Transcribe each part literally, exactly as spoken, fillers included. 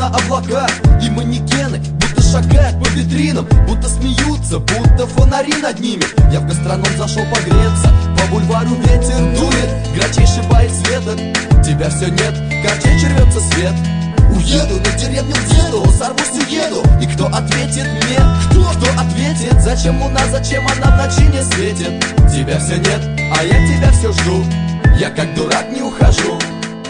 на облаках. И манекены будто шагают по витринам, будто смеются, будто фонари над ними. Я в гастроном зашел погреться, по бульвару ветер дует, грачей шибает светом. Тебя все нет, картечь рвется свет. Уеду на деревню к деду, сорвусь уеду. И кто ответит мне? Кто? Кто ответит? Зачем луна, зачем она в ночи не светит? Тебя все нет, а я тебя все жду. Я как дурак не ухожу.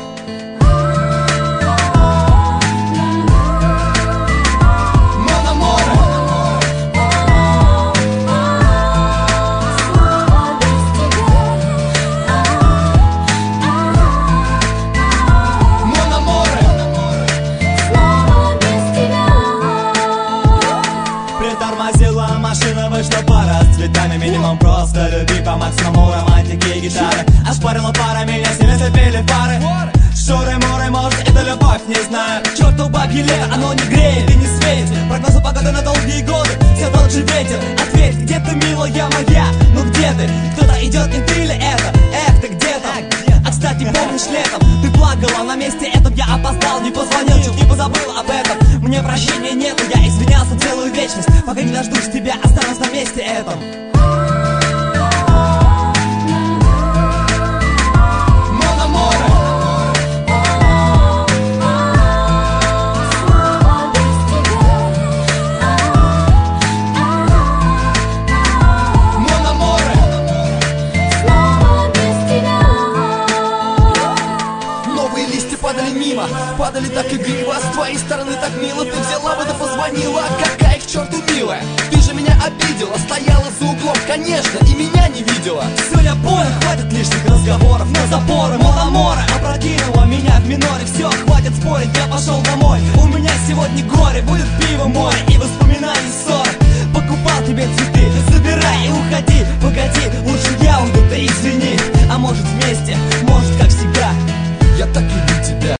Притормозила машина, вышла пара с цветами. Минимум просто любви, по максимуму романтики и гитары. Ошпарила пара, меня с ними цепили пары. Шуры-муры, может это любовь, не знаю. К черту бабье лето, оно не греет и не светит. Прогнозы погоды на долгие годы, все тот же ветер. Ответь, где ты, милая моя, ну где ты? Кто-то идет, не ты ли это? Эх, ты где-то? А кстати, помнишь летом ты плакала на месте этом? Я опоздал, не позвонил, чуть не позабыл об этом. Мне прощения нету, я извинялся целую вечность. Пока не дождусь тебя, останусь на месте этом. Падали мимо, падали так игриво. С твоей стороны так мило, ты взяла бы да позвонила. Какая к черту милая, ты же меня обидела. Стояла за углом, конечно, и меня не видела. Все, я понял, хватит лишних разговоров. На запоры, Мономора опрокинула меня в миноре. Все, хватит спорить, я пошел домой. У меня сегодня горе.